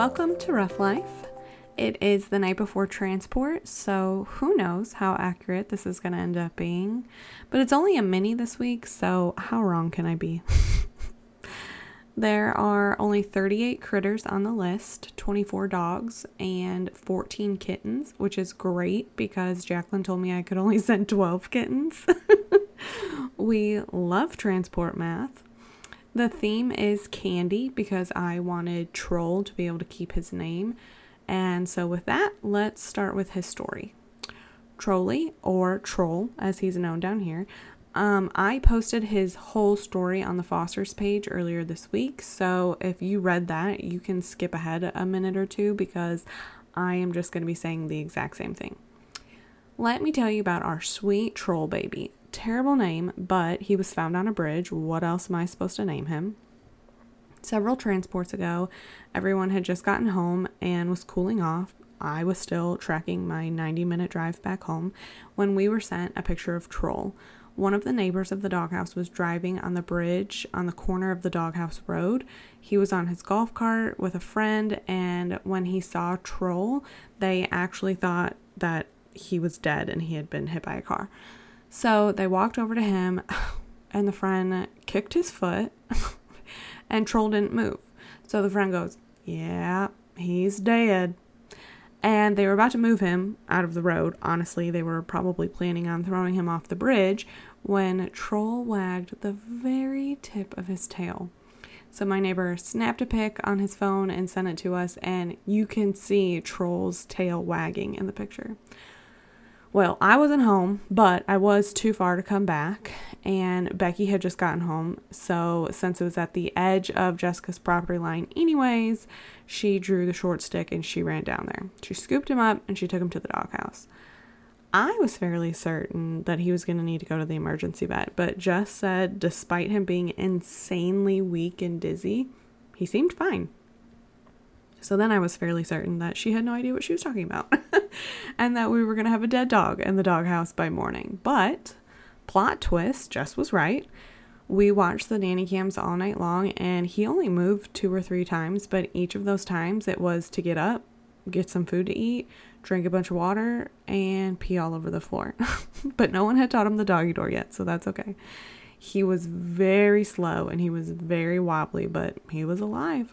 Welcome to Rough Life. It is the night before transport, so who knows how accurate this is going to end up being. But it's only a mini this week, so how wrong can I be? There are only 38 critters on the list, 24 dogs, and 14 kittens, which is great because Jacqueline told me I could only send 12 kittens. We love transport math. The theme is candy because I wanted Troll to be able to keep his name. And so with that, let's start with his story. Trolley, or Troll as he's known down here, I posted his whole story on the Fosters page earlier this week. So if you read that, you can skip ahead a minute or two because I am just going to be saying the exact same thing. Let me tell you about our sweet Troll baby. Terrible name, but he was found on a bridge. What else am I supposed to name him? Several transports ago, everyone had just gotten home and was cooling off. I was still tracking my 90-minute drive back home when we were sent a picture of Troll. One of the neighbors of the doghouse was driving on the bridge on the corner of the doghouse road. He was on his golf cart with a friend, and when he saw Troll, they actually thought that he was dead and he had been hit by a car. So they walked over to him, and the friend kicked his foot, and Troll didn't move. So the friend goes, "Yeah, he's dead." And they were about to move him out of the road. Honestly, they were probably planning on throwing him off the bridge when Troll wagged the very tip of his tail. So my neighbor snapped a pic on his phone and sent it to us, and you can see Troll's tail wagging in the picture. Well, I wasn't home, but I was too far to come back, and Becky had just gotten home, so since it was at the edge of Jessica's property line anyways, she drew the short stick and she ran down there. She scooped him up and she took him to the doghouse. I was fairly certain that he was going to need to go to the emergency vet, but Jess said despite him being insanely weak and dizzy, he seemed fine. So then I was fairly certain that she had no idea what she was talking about and that we were going to have a dead dog in the doghouse by morning. But plot twist, Jess was right. We watched the nanny cams all night long and he only moved 2 or 3 times, but each of those times it was to get up, get some food to eat, drink a bunch of water, and pee all over the floor. But no one had taught him the doggy door yet, so that's okay. He was very slow and he was very wobbly, but he was alive.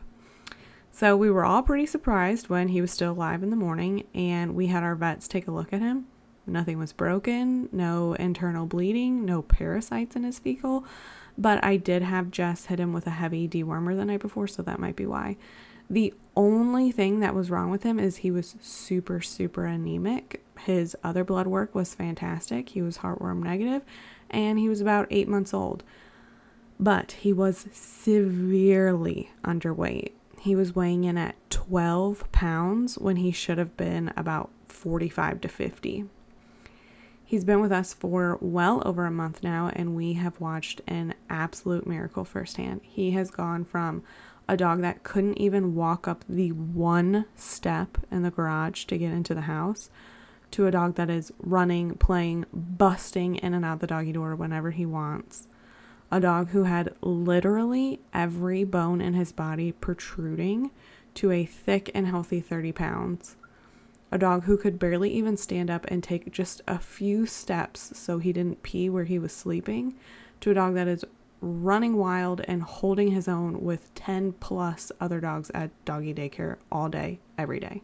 So we were all pretty surprised when he was still alive in the morning, and we had our vets take a look at him. Nothing was broken, no internal bleeding, no parasites in his fecal, but I did have Jess hit him with a heavy dewormer the night before, so that might be why. The only thing that was wrong with him is he was super, super anemic. His other blood work was fantastic. He was heartworm negative, and he was about 8 months old. But he was severely underweight. He was weighing in at 12 pounds when he should have been about 45 to 50. He's been with us for well over a month now, and we have watched an absolute miracle firsthand. He has gone from a dog that couldn't even walk up the one step in the garage to get into the house to a dog that is running, playing, busting in and out the doggy door whenever he wants. A dog who had literally every bone in his body protruding to a thick and healthy 30 pounds. A dog who could barely even stand up and take just a few steps so he didn't pee where he was sleeping, to a dog that is running wild and holding his own with 10 plus other dogs at doggy daycare all day, every day.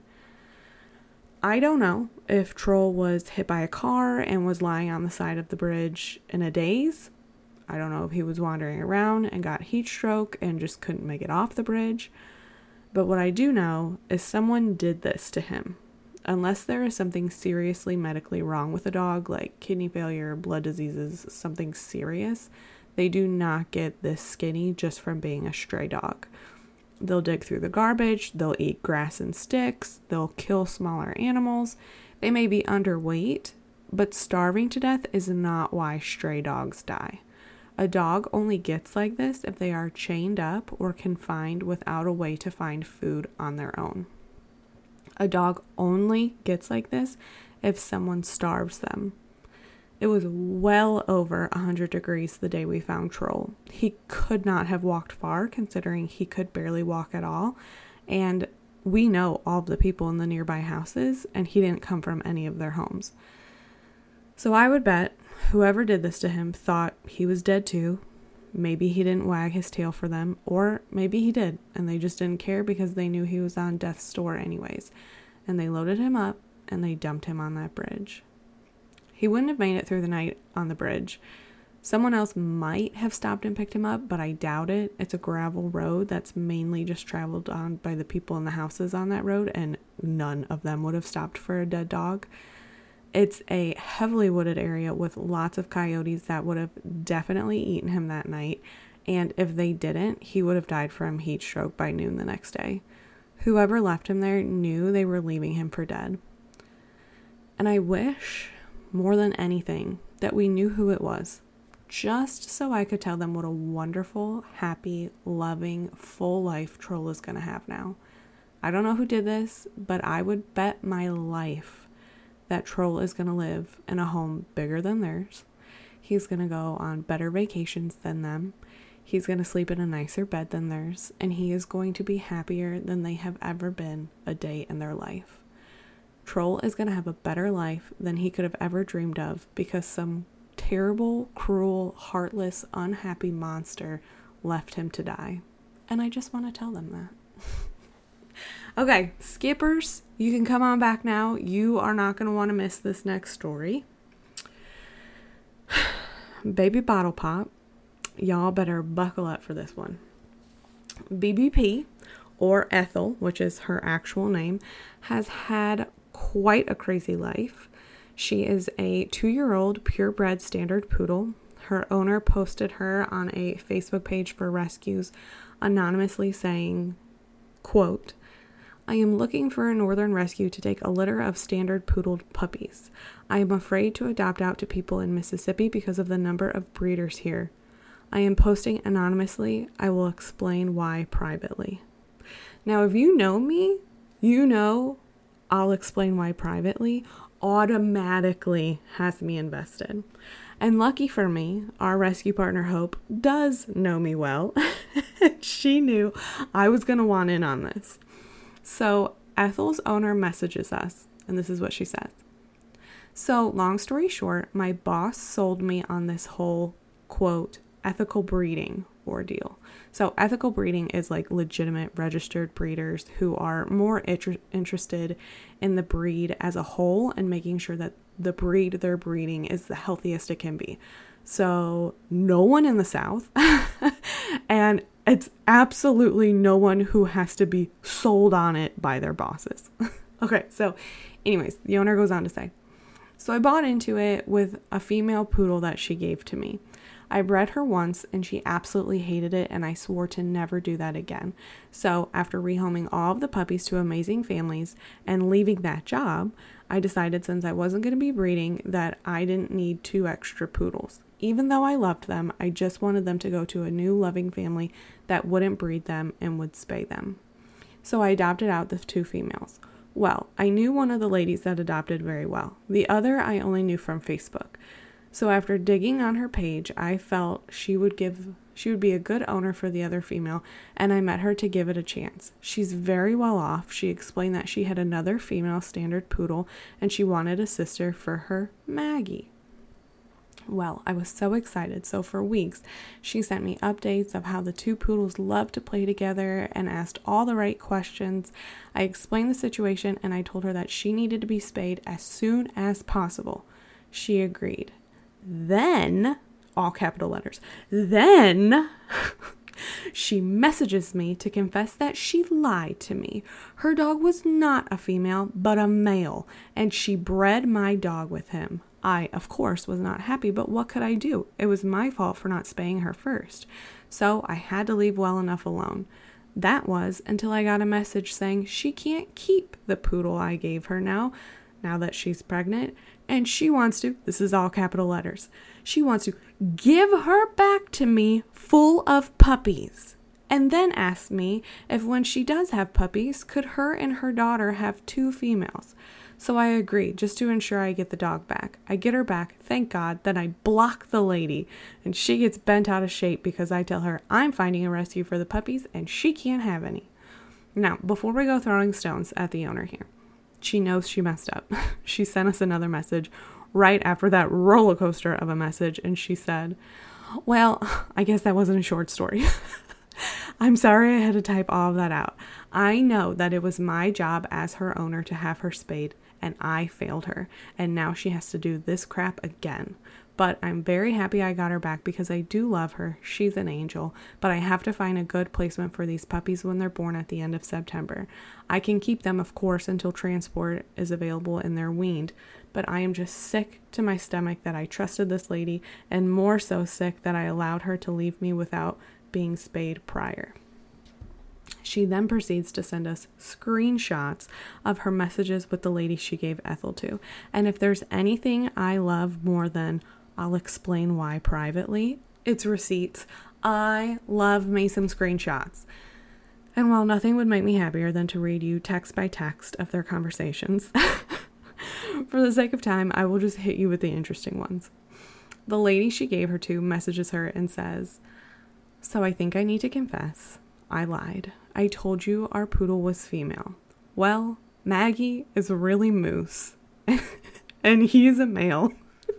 I don't know if Troll was hit by a car and was lying on the side of the bridge in a daze. I don't know if he was wandering around and got heat stroke and just couldn't make it off the bridge. But what I do know is someone did this to him. Unless there is something seriously medically wrong with a dog, like kidney failure, blood diseases, something serious, they do not get this skinny just from being a stray dog. They'll dig through the garbage, they'll eat grass and sticks, they'll kill smaller animals. They may be underweight, but starving to death is not why stray dogs die. A dog only gets like this if they are chained up or confined without a way to find food on their own. A dog only gets like this if someone starves them. It was well over 100 degrees the day we found Troll. He could not have walked far considering he could barely walk at all. And we know all of the people in the nearby houses, and he didn't come from any of their homes. So I would bet whoever did this to him thought he was dead too. Maybe he didn't wag his tail for them, or maybe he did, and they just didn't care because they knew he was on death's door anyways. And they loaded him up, and they dumped him on that bridge. He wouldn't have made it through the night on the bridge. Someone else might have stopped and picked him up, but I doubt it. It's a gravel road that's mainly just traveled on by the people in the houses on that road, and none of them would have stopped for a dead dog. It's a heavily wooded area with lots of coyotes that would have definitely eaten him that night, and if they didn't, he would have died from heat stroke by noon the next day. Whoever left him there knew they were leaving him for dead. And I wish, more than anything, that we knew who it was, just so I could tell them what a wonderful, happy, loving, full life Troll is going to have now. I don't know who did this, but I would bet my life that Troll is going to live in a home bigger than theirs. He's going to go on better vacations than them. He's going to sleep in a nicer bed than theirs, and he is going to be happier than they have ever been a day in their life. Troll is going to have a better life than he could have ever dreamed of because some terrible, cruel, heartless, unhappy monster left him to die. And I just want to tell them that. Okay, skippers, you can come on back now. You are not going to want to miss this next story. Baby Bottle Pop, y'all better buckle up for this one. BBP, or Ethel, which is her actual name, has had quite a crazy life. She is a 2-year-old purebred standard poodle. Her owner posted her on a Facebook page for rescues anonymously saying, quote, "I am looking for a northern rescue to take a litter of standard poodle puppies. I am afraid to adopt out to people in Mississippi because of the number of breeders here. I am posting anonymously. I will explain why privately." Now, if you know me, you know I'll explain why privately automatically has me invested. And lucky for me, our rescue partner Hope does know me well. She knew I was going to want in on this. So Ethel's owner messages us, and this is what she says. "So long story short, my boss sold me on this whole, quote, ethical breeding ordeal." So ethical breeding is like legitimate registered breeders who are more interested in the breed as a whole and making sure that the breed they're breeding is the healthiest it can be. So no one in the South and it's absolutely no one who has to be sold on it by their bosses. Okay, so anyways, the owner goes on to say, "So I bought into it with a female poodle that she gave to me. I bred her once and she absolutely hated it, and I swore to never do that again. So after rehoming all of the puppies to amazing families and leaving that job, I decided since I wasn't going to be breeding that I didn't need 2 extra poodles. Even though I loved them, I just wanted them to go to a new loving family that wouldn't breed them and would spay them. So I adopted out the 2 females. Well, I knew one of the ladies that adopted very well. The other I only knew from Facebook. So after digging on her page, I felt she would be a good owner for the other female, and I met her to give it a chance. She's very well off. She explained that she had another female standard poodle, and she wanted a sister for her Maggie. Well, I was so excited. So for weeks, she sent me updates of how the 2 poodles loved to play together and asked all the right questions. I explained the situation, and I told her that she needed to be spayed as soon as possible. She agreed. Then, all capital letters, then she messages me to confess that she lied to me. Her dog was not a female, but a male, and she bred my dog with him. I, of course, was not happy, but what could I do? It was my fault for not spaying her first. So I had to leave well enough alone. That was until I got a message saying she can't keep the poodle I gave her now that she's pregnant, and she wants to, this is all capital letters, she wants to give her back to me full of puppies. And then asked me if when she does have puppies, could her and her daughter have 2 females. So I agreed, just to ensure I get the dog back. I get her back, thank God, then I block the lady, and she gets bent out of shape because I tell her I'm finding a rescue for the puppies and she can't have any. Now, before we go throwing stones at the owner here, she knows she messed up. She sent us another message right after that roller coaster of a message, and she said, well, I guess that wasn't a short story. I'm sorry I had to type all of that out. I know that it was my job as her owner to have her spayed, and I failed her, and now she has to do this crap again. But I'm very happy I got her back because I do love her. She's an angel, but I have to find a good placement for these puppies when they're born at the end of September. I can keep them, of course, until transport is available and they're weaned, but I am just sick to my stomach that I trusted this lady, and more so sick that I allowed her to leave me without being spayed prior. She then proceeds to send us screenshots of her messages with the lady she gave Ethel to. And if there's anything I love more than I'll explain why privately, it's receipts. I love me some screenshots. And while nothing would make me happier than to read you text by text of their conversations, for the sake of time, I will just hit you with the interesting ones. The lady she gave her to messages her and says, so I think I need to confess. I lied. I told you our poodle was female. Well, Maggie is really Moose, and he's a male.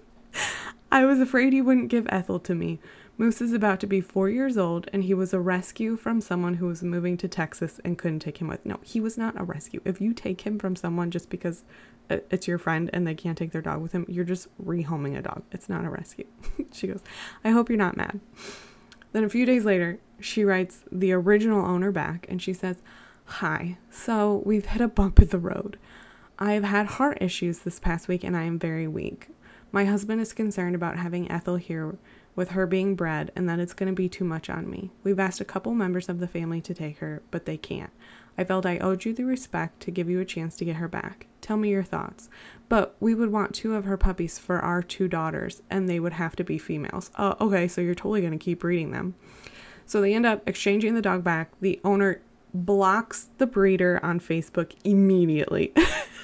I was afraid he wouldn't give Ethel to me. Moose is about to be 4 years old, and he was a rescue from someone who was moving to Texas and couldn't take him with. No, he was not a rescue. If you take him from someone just because it's your friend and they can't take their dog with him, you're just rehoming a dog. It's not a rescue. She goes, I hope you're not mad. Then a few days later, she writes the original owner back, and she says, hi, so we've hit a bump in the road. I have had heart issues this past week, and I am very weak. My husband is concerned about having Ethel here with her being bred, and that it's going to be too much on me. We've asked a couple members of the family to take her, but they can't. I felt I owed you the respect to give you a chance to get her back. Tell me your thoughts. But we would want 2 of her puppies for our 2 daughters, and they would have to be females. Okay, so you're totally going to keep breeding them. So they end up exchanging the dog back. The owner blocks the breeder on Facebook immediately.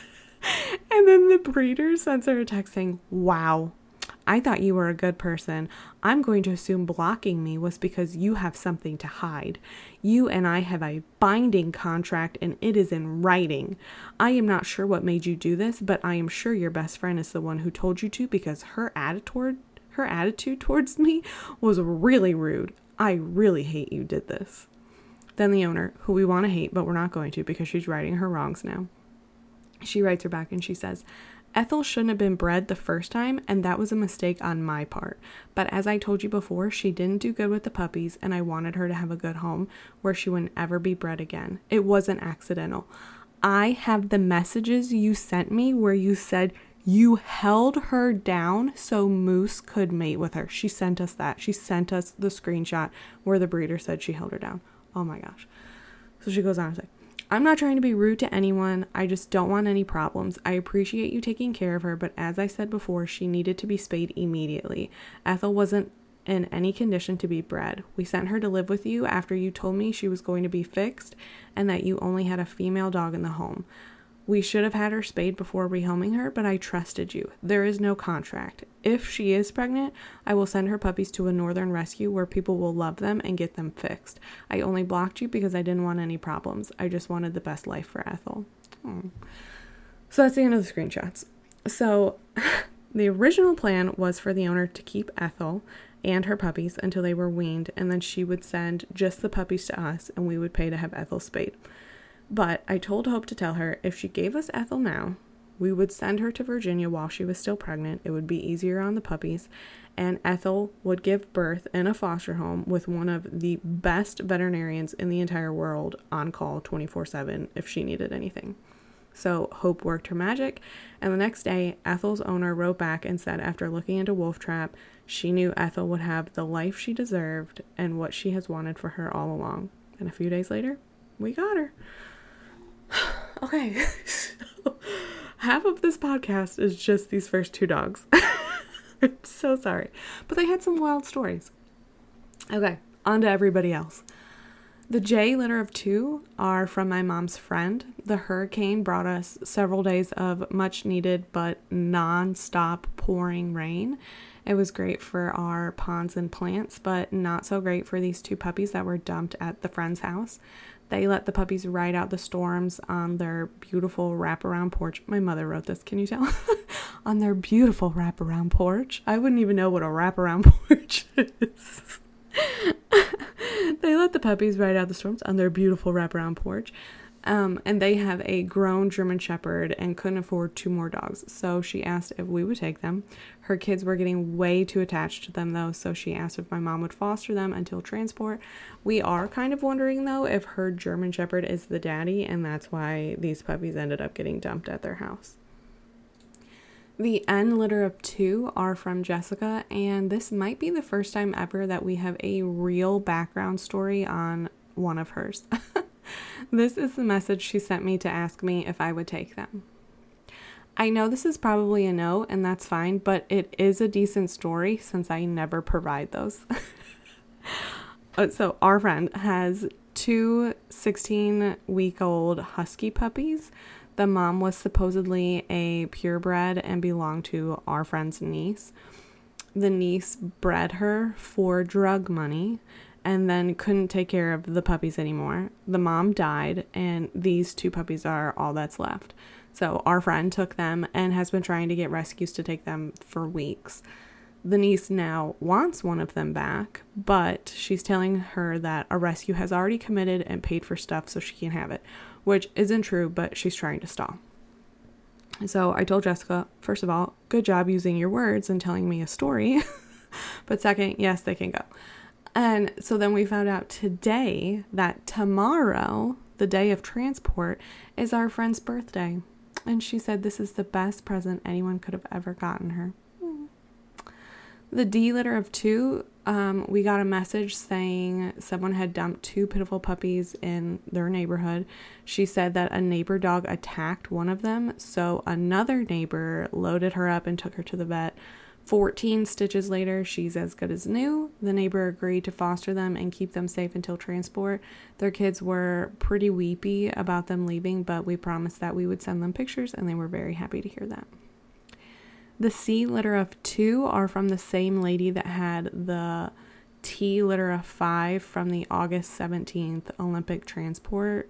And then the breeder sends her a text saying, wow, I thought you were a good person. I'm going to assume blocking me was because you have something to hide. You and I have a binding contract and it is in writing. I am not sure what made you do this, but I am sure your best friend is the one who told you to because her attitude towards me was really rude. I really hate you did this. Then the owner, who we want to hate, but we're not going to because she's righting her wrongs now. She writes her back and she says, Ethel shouldn't have been bred the first time, and that was a mistake on my part. But as I told you before, she didn't do good with the puppies, and I wanted her to have a good home where she wouldn't ever be bred again. It wasn't accidental. I have the messages you sent me where you said you held her down so Moose could mate with her. She sent us that. She sent us the screenshot where the breeder said she held her down. Oh my gosh. So she goes on to say, I'm not trying to be rude to anyone. I just don't want any problems. I appreciate you taking care of her, but as I said before, she needed to be spayed immediately. Ethel wasn't in any condition to be bred. We sent her to live with you after you told me she was going to be fixed and that you only had a female dog in the home. We should have had her spayed before rehoming her, but I trusted you. There is no contract. If she is pregnant, I will send her puppies to a northern rescue where people will love them and get them fixed. I only blocked you because I didn't want any problems. I just wanted the best life for Ethel. So that's the end of the screenshots. So the original plan was for the owner to keep Ethel and her puppies until they were weaned, and then she would send just the puppies to us and we would pay to have Ethel spayed. But I told Hope to tell her if she gave us Ethel now, we would send her to Virginia while she was still pregnant. It would be easier on the puppies, and Ethel would give birth in a foster home with one of the best veterinarians in the entire world on call 24/7 if she needed anything. So Hope worked her magic, and the next day, Ethel's owner wrote back and said after looking into Wolf Trap, she knew Ethel would have the life she deserved and what she has wanted for her all along. And a few days later, we got her. Okay, so half of this podcast is just these first 2 dogs. I'm so sorry. But they had some wild stories. Okay, on to everybody else. The J litter of 2 are from my mom's friend. The hurricane brought us several days of much needed but non-stop pouring rain. It was great for our ponds and plants, but not so great for these 2 puppies that were dumped at the friend's house. They let the puppies ride out the storms on their beautiful wraparound porch. My mother wrote this, can you tell? On their beautiful wraparound porch. I wouldn't even know what a wraparound porch is. They let the puppies ride out the storms on their beautiful wraparound porch. And they have a grown German Shepherd and couldn't afford 2 more dogs. So she asked if we would take them. Her kids were getting way too attached to them, though, so she asked if my mom would foster them until transport. We are kind of wondering, though, if her German Shepherd is the daddy, and that's why these puppies ended up getting dumped at their house. The N litter of 2 are from Jessica, and this might be the first time ever that we have a real background story on one of hers. This is the message she sent me to ask me if I would take them. I know this is probably a no, and that's fine, but it is a decent story since I never provide those. So our friend has 2 16-week-old husky puppies. The mom was supposedly a purebred and belonged to our friend's niece. The niece bred her for drug money and then couldn't take care of the puppies anymore. The mom died, and these 2 puppies are all that's left. So our friend took them and has been trying to get rescues to take them for weeks. The niece now wants one of them back, but she's telling her that a rescue has already committed and paid for stuff so she can't have it, which isn't true, but she's trying to stall. So I told Jessica, first of all, good job using your words and telling me a story. But second, yes, they can go. And so then we found out today that tomorrow, the day of transport, is our friend's birthday. And she said this is the best present anyone could have ever gotten her. The D litter of 2, we got a message saying someone had dumped 2 pitiful puppies in their neighborhood. She said that a neighbor dog attacked one of them, so another neighbor loaded her up and took her to the vet. 14 stitches later, she's as good as new. The neighbor agreed to foster them and keep them safe until transport. Their kids were pretty weepy about them leaving, but we promised that we would send them pictures, and they were very happy to hear that. The C litter of 2 are from the same lady that had the T litter of 5 from the August 17th Olympic transport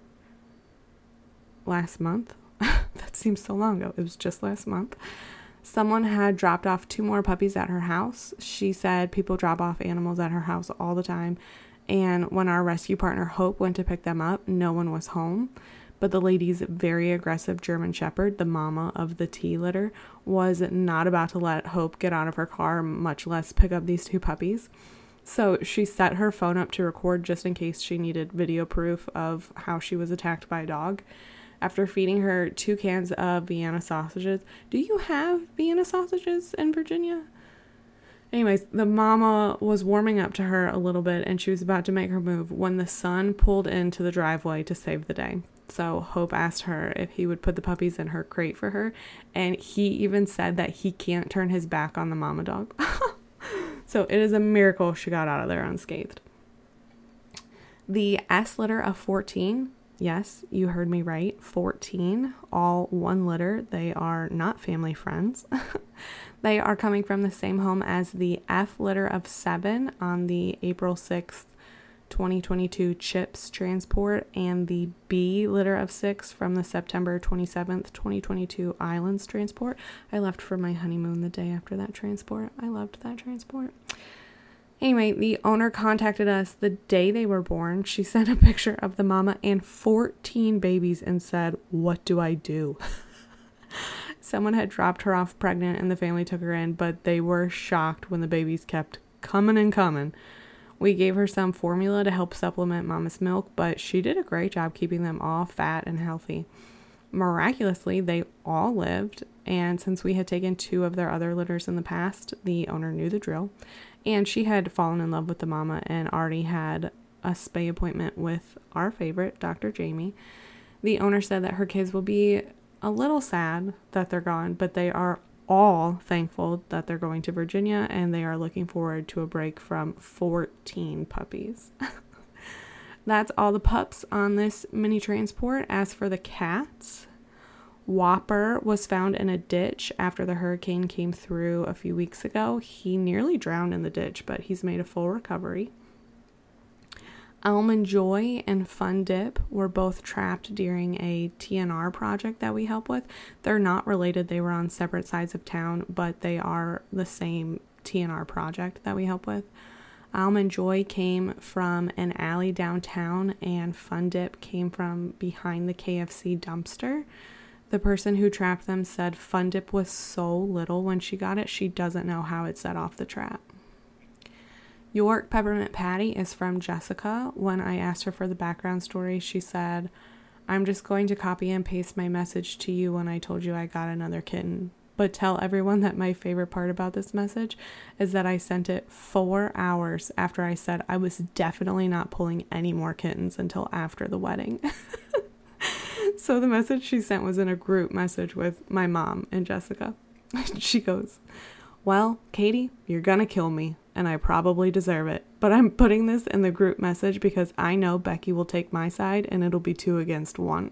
last month. That seems so long ago. It was just last month. Someone had dropped off 2 more puppies at her house. She said people drop off animals at her house all the time. And when our rescue partner Hope went to pick them up, no one was home. But the lady's very aggressive German Shepherd, the mama of the T litter, was not about to let Hope get out of her car, much less pick up these 2 puppies. So she set her phone up to record just in case she needed video proof of how she was attacked by a dog. After feeding her 2 cans of Vienna sausages. Do you have Vienna sausages in Virginia? Anyways, the mama was warming up to her a little bit and she was about to make her move when the son pulled into the driveway to save the day. So Hope asked her if he would put the puppies in her crate for her, and he even said that he can't turn his back on the mama dog. So it is a miracle she got out of there unscathed. The S litter of 14. Yes, you heard me right. 14, all 1 litter. They are not family friends. They are coming from the same home as the F litter of 7 on the April 6th, 2022 Chips transport, and the B litter of 6 from the September 27th, 2022 Islands transport. I left for my honeymoon the day after that transport. I loved that transport. Anyway, the owner contacted us the day they were born. She sent a picture of the mama and 14 babies and said, "What do I do?" Someone had dropped her off pregnant and the family took her in, but they were shocked when the babies kept coming and coming. We gave her some formula to help supplement mama's milk, but she did a great job keeping them all fat and healthy. Miraculously, they all lived, and since we had taken 2 of their other litters in the past, the owner knew the drill. And she had fallen in love with the mama and already had a spay appointment with our favorite, Dr. Jamie. The owner said that her kids will be a little sad that they're gone, but they are all thankful that they're going to Virginia, and they are looking forward to a break from 14 puppies. That's all the pups on this mini transport. As for the cats, Whopper was found in a ditch after the hurricane came through a few weeks ago. He nearly drowned in the ditch, but he's made a full recovery. Almond Joy and Fun Dip were both trapped during a TNR project that we help with. They're not related. They were on separate sides of town, but they are the same TNR project that we help with. Almond Joy came from an alley downtown, and Fun Dip came from behind the KFC dumpster. The person who trapped them said Fun Dip was so little when she got it, she doesn't know how it set off the trap. York Peppermint Patty is from Jessica. When I asked her for the background story, she said, I'm just going to copy and paste my message to you when I told you I got another kitten. But tell everyone that my favorite part about this message is that I sent it 4 hours after I said I was definitely not pulling any more kittens until after the wedding. So the message she sent was in a group message with my mom and Jessica. She goes, well, Katie, you're gonna kill me, and I probably deserve it. But I'm putting this in the group message because I know Becky will take my side and it'll be 2 against 1.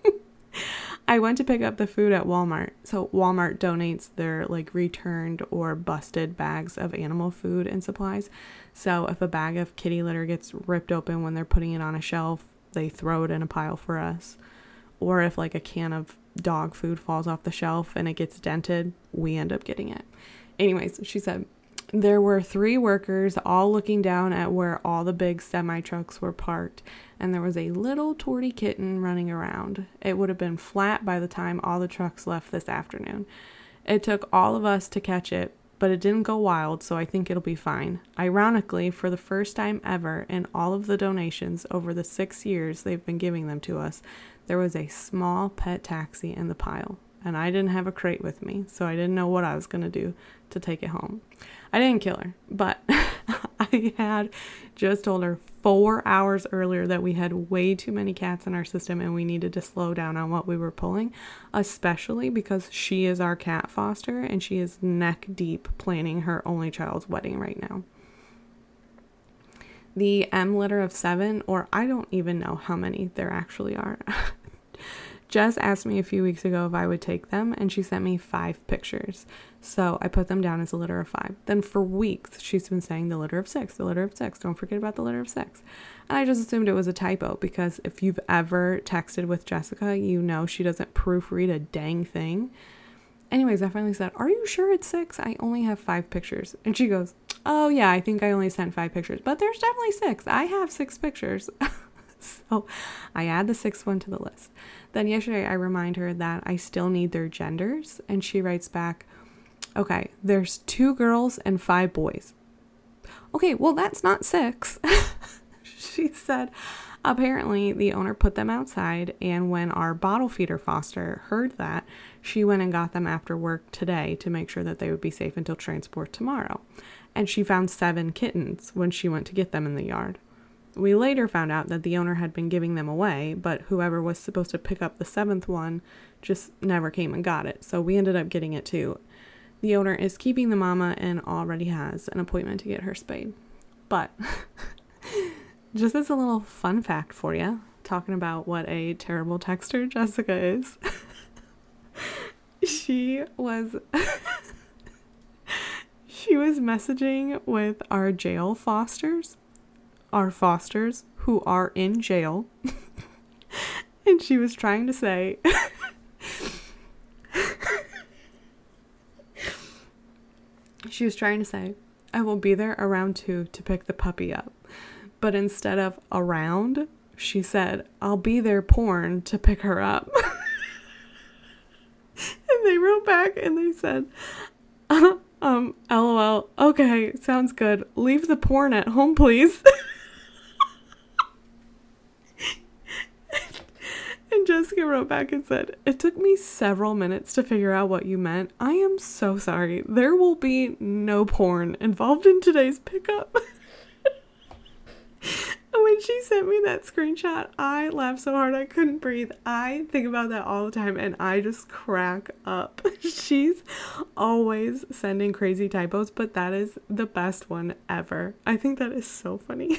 I went to pick up the food at Walmart. So Walmart donates their returned or busted bags of animal food and supplies. So if a bag of kitty litter gets ripped open when they're putting it on a shelf, they throw it in a pile for us. Or if a can of dog food falls off the shelf and it gets dented, we end up getting it. Anyways, she said, there were 3 workers all looking down at where all the big semi-trucks were parked, and there was a little tortie kitten running around. It would have been flat by the time all the trucks left this afternoon. It took all of us to catch it, but it didn't go wild, so I think it'll be fine. Ironically, for the first time ever in all of the donations over the 6 years they've been giving them to us, there was a small pet taxi in the pile. And I didn't have a crate with me, so I didn't know what I was going to do to take it home. I didn't kill her, but I had just told her 4 hours earlier that we had way too many cats in our system and we needed to slow down on what we were pulling, especially because she is our cat foster and she is neck deep planning her only child's wedding right now. The M litter of 7, or I don't even know how many there actually are. Jess asked me a few weeks ago if I would take them, and she sent me 5 pictures. So I put them down as a litter of 5. Then for weeks, she's been saying the litter of 6, the litter of 6. Don't forget about the litter of 6. And I just assumed it was a typo because if you've ever texted with Jessica, you know she doesn't proofread a dang thing. Anyways, I finally said, are you sure it's 6? I only have 5 pictures. And she goes, oh yeah, I think I only sent 5 pictures, but there's definitely 6. I have 6 pictures. So I add the 6th one to the list. Then yesterday I remind her that I still need their genders, and she writes back, okay, there's 2 girls and 5 boys. Okay, well that's not 6. She said, apparently the owner put them outside, and when our bottle feeder foster heard that, she went and got them after work today to make sure that they would be safe until transport tomorrow. And she found 7 kittens when she went to get them in the yard. We later found out that the owner had been giving them away, but whoever was supposed to pick up the 7th one just never came and got it, so we ended up getting it too. The owner is keeping the mama and already has an appointment to get her spayed. But just as a little fun fact for you, talking about what a terrible texter Jessica is, she was messaging with our jail fosters. Our fosters who are in jail. And she was trying to say I will be there around 2 to pick the puppy up. But instead of around, she said, I'll be there porn to pick her up. And they wrote back and they said, LOL, okay, sounds good. Leave the porn at home, please. And Jessica wrote back and said, it took me several minutes to figure out what you meant. I am so sorry. There will be no porn involved in today's pickup. And when she sent me that screenshot, I laughed so hard I couldn't breathe. I think about that all the time and I just crack up. She's always sending crazy typos, but that is the best one ever. I think that is so funny.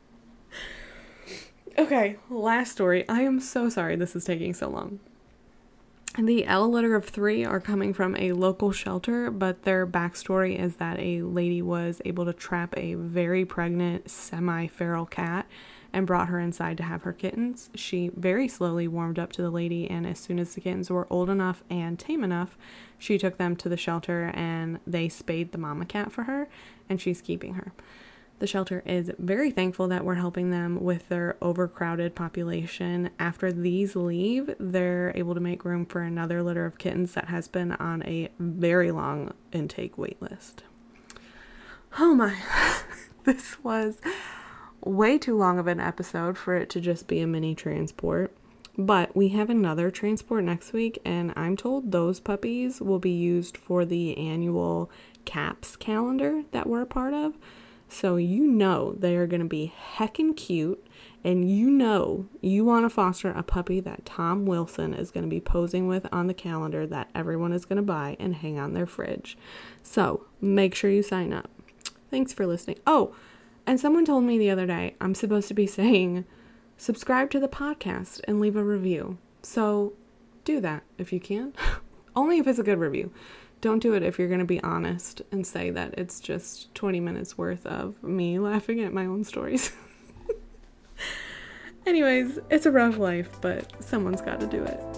Okay, last story. I am so sorry this is taking so long. The L litter of 3 are coming from a local shelter, but their backstory is that a lady was able to trap a very pregnant semi-feral cat and brought her inside to have her kittens. She very slowly warmed up to the lady, and as soon as the kittens were old enough and tame enough, she took them to the shelter and they spayed the mama cat for her, and she's keeping her. The shelter is very thankful that we're helping them with their overcrowded population. After these leave, they're able to make room for another litter of kittens that has been on a very long intake wait list. Oh my, this was way too long of an episode for it to just be a mini transport. But we have another transport next week, and I'm told those puppies will be used for the annual CAPS calendar that we're a part of. So you know they are going to be heckin' cute, and you know you want to foster a puppy that Tom Wilson is going to be posing with on the calendar that everyone is going to buy and hang on their fridge. So make sure you sign up. Thanks for listening. Oh, and someone told me the other day I'm supposed to be saying subscribe to the podcast and leave a review. So do that if you can. Only if it's a good review. Don't do it if you're going to be honest and say that it's just 20 minutes worth of me laughing at my own stories. Anyways, it's a rough life, but someone's got to do it.